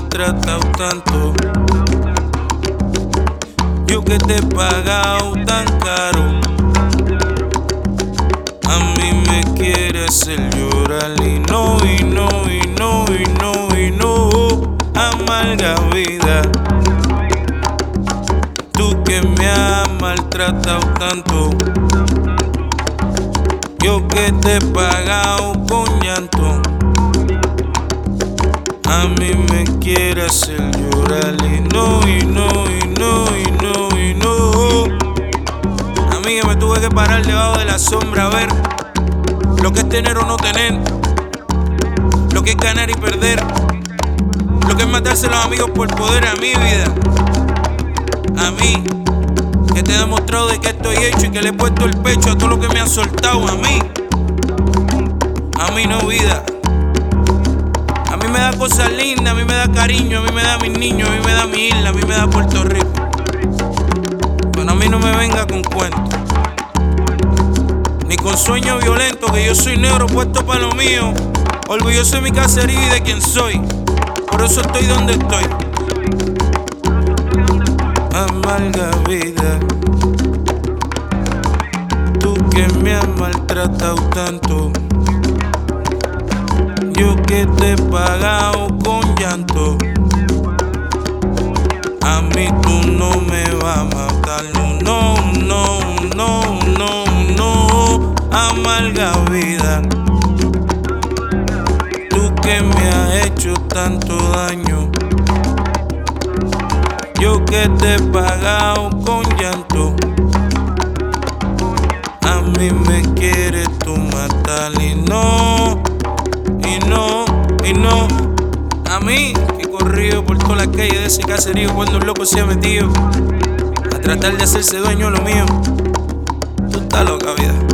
maltratado tanto, yo que te he pagado tan caro, a mí me quieres hacer llorar y no, y no, y no, y no, y no, amarga vida. Tú que me has maltratado tanto, yo que te he pagado con llanto, a mí me quieres hacer llorar y no, y no, y no, y no, y no. A mí que me tuve que parar debajo de la sombra a ver lo que es tener o no tener, lo que es ganar y perder, lo que es matarse los amigos por poder. A mi vida, a mí, que te he demostrado de que estoy hecho y que le he puesto el pecho a todo lo que me ha soltado. A mí no, vida. A mí me da cosas lindas, a mí me da cariño, a mí me da mis niños, a mí me da mi isla, a mí me da Puerto Rico. Pero a mí no me venga con cuentos, ni con sueños violentos, que yo soy negro puesto para lo mío, orgulloso de mi caserío y de quien soy. Por eso estoy donde estoy. Amarga vida, tú que me has maltratado tanto, yo que te he pagado con llanto, a mí tú no me vas a matar, no, no, no, no, no, amarga vida, tú que me has hecho tanto daño, yo que te he pagado con llanto, a mí me quieres tú matar y no, y no, y no. A mí que he corrido por todas las calles de ese caserío cuando un loco se ha metido a tratar de hacerse dueño de lo mío. Tú estás loca, vida.